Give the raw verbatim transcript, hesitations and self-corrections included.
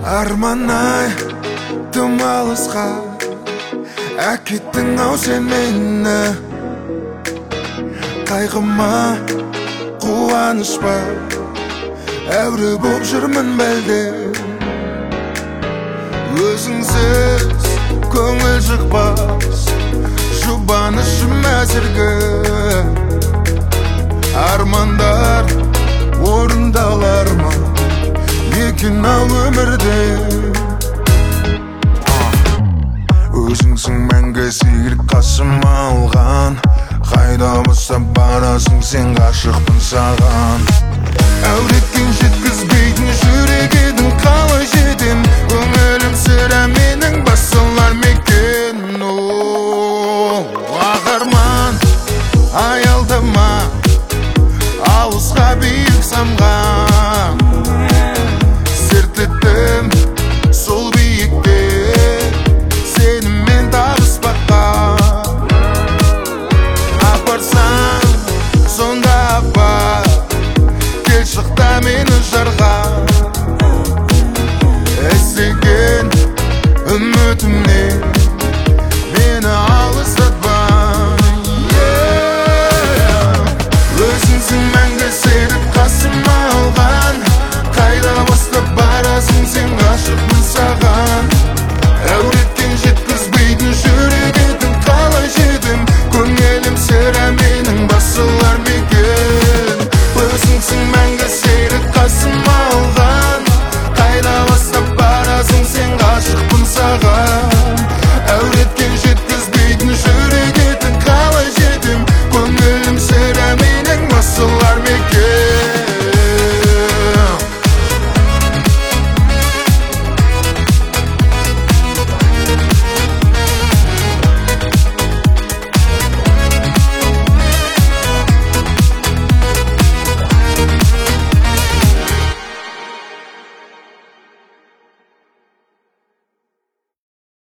Арман-ай, тым алысқа әкеттің ау сен мені. Қайғыма қуаныш па, әуре боп жүрмін бәлде. Өзіңсіз көңіл жықпас, жұбанышым әзіргі. Армандар орындалар ма екен ау өмірде. Өзіңсің мәңгі сүйір қасыма алған, қайда болса барасың сен, ғашықпын саған. Әуреткен жеткізбейтін жүрек едің, қалай жетем? Көңілім сірә менің басылар мекен. Ақ арман, аялдама, алысқа биік самған. Серттім сол биікте, сенімен табыспаққа. Апарсаң сонда апар, кел шықта мені жарға. Іздеген үмітім